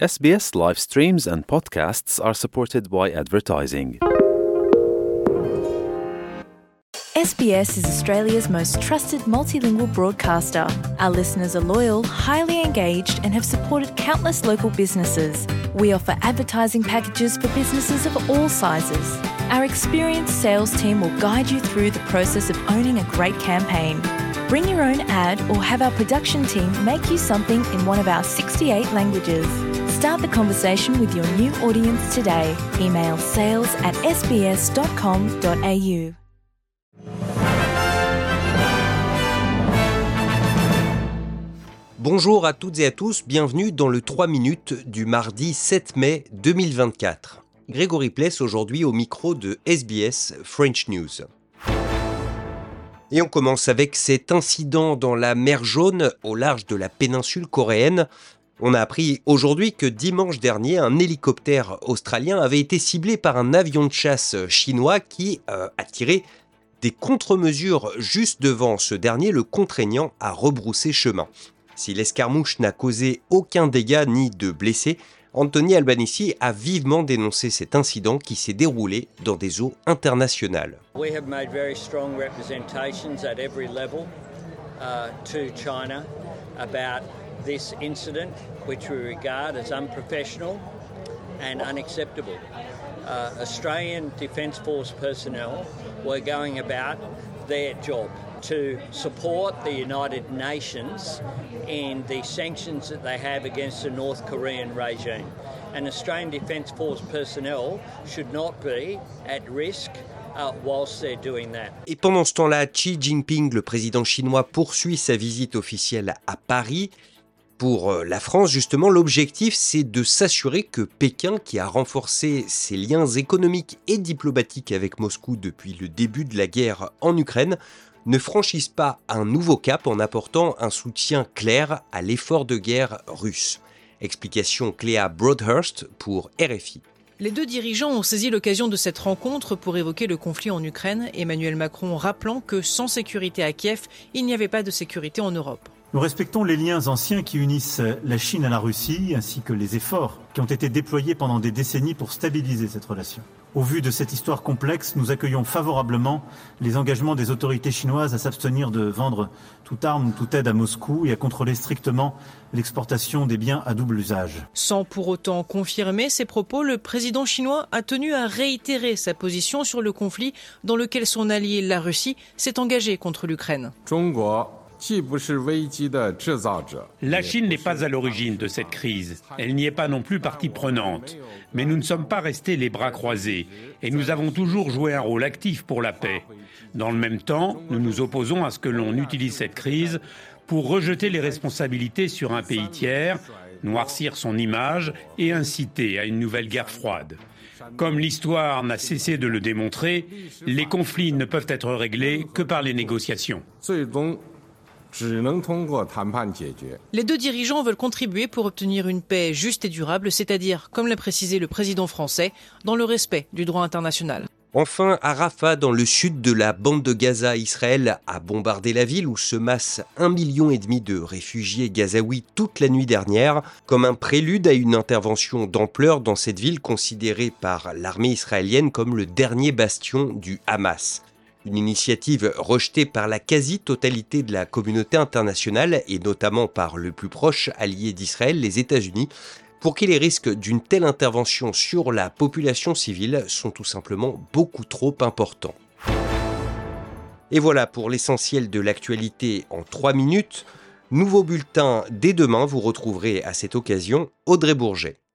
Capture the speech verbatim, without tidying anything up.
S B S live streams and podcasts are supported by advertising. S B S is Australia's most trusted multilingual broadcaster. Our listeners are loyal, highly engaged, and have supported countless local businesses. We offer advertising packages for businesses of all sizes. Our experienced sales team will guide you through the process of owning a great campaign. Bring your own ad or have our production team make you something in one of our sixty-eight languages. Start the conversation with your new audience today. Email sales at s b s dot com dot a u. Bonjour à toutes et à tous, bienvenue dans le trois minutes du mardi sept mai deux mille vingt-quatre. Grégory Pless aujourd'hui au micro de S B S French News. Et on commence avec cet incident dans la mer Jaune au large de la péninsule coréenne. On a appris aujourd'hui que dimanche dernier, un hélicoptère australien avait été ciblé par un avion de chasse chinois qui euh, a tiré des contre-mesures juste devant ce dernier, le contraignant à rebrousser chemin. Si l'escarmouche n'a causé aucun dégât ni de blessés, Anthony Albanese a vivement dénoncé cet incident qui s'est déroulé dans des eaux internationales. We have made very strong representations at every level uh, to China about this incident, which we regard as unprofessional and unacceptable. Uh, Australian Defence Force personnel were going about their job to support the United Nations in the sanctions that they have against the North Korean regime. And Australian Defence Force personnel should not be at risk uh, whilst they're doing that. Et pendant ce temps-là, Xi Jinping, le président chinois, poursuit sa visite officielle à Paris. Pour la France, justement, l'objectif, c'est de s'assurer que Pékin, qui a renforcé ses liens économiques et diplomatiques avec Moscou depuis le début de la guerre en Ukraine, ne franchisse pas un nouveau cap en apportant un soutien clair à l'effort de guerre russe. Explication Cléa Broadhurst pour R F I. Les deux dirigeants ont saisi l'occasion de cette rencontre pour évoquer le conflit en Ukraine, Emmanuel Macron rappelant que sans sécurité à Kiev, il n'y avait pas de sécurité en Europe. Nous respectons les liens anciens qui unissent la Chine à la Russie, ainsi que les efforts qui ont été déployés pendant des décennies pour stabiliser cette relation. Au vu de cette histoire complexe, nous accueillons favorablement les engagements des autorités chinoises à s'abstenir de vendre toute arme ou toute aide à Moscou et à contrôler strictement l'exportation des biens à double usage. Sans pour autant confirmer ces propos, le président chinois a tenu à réitérer sa position sur le conflit dans lequel son allié, la Russie, s'est engagé contre l'Ukraine. La Chine n'est pas à l'origine de cette crise. Elle n'y est pas non plus partie prenante. Mais nous ne sommes pas restés les bras croisés et nous avons toujours joué un rôle actif pour la paix. Dans le même temps, nous nous opposons à ce que l'on utilise cette crise pour rejeter les responsabilités sur un pays tiers, noircir son image et inciter à une nouvelle guerre froide. Comme l'histoire n'a cessé de le démontrer, les conflits ne peuvent être réglés que par les négociations. Les deux dirigeants veulent contribuer pour obtenir une paix juste et durable, c'est-à-dire, comme l'a précisé le président français, dans le respect du droit international. Enfin, à Rafah, dans le sud de la bande de Gaza, Israël a bombardé la ville où se massent un million et demi de réfugiés gazaouis toute la nuit dernière, comme un prélude à une intervention d'ampleur dans cette ville considérée par l'armée israélienne comme le dernier bastion du Hamas. Une initiative rejetée par la quasi-totalité de la communauté internationale et notamment par le plus proche allié d'Israël, les États-Unis, pour qui les risques d'une telle intervention sur la population civile sont tout simplement beaucoup trop importants. Et voilà pour l'essentiel de l'actualité en trois minutes. Nouveau bulletin dès demain, vous retrouverez à cette occasion Audrey Bourget.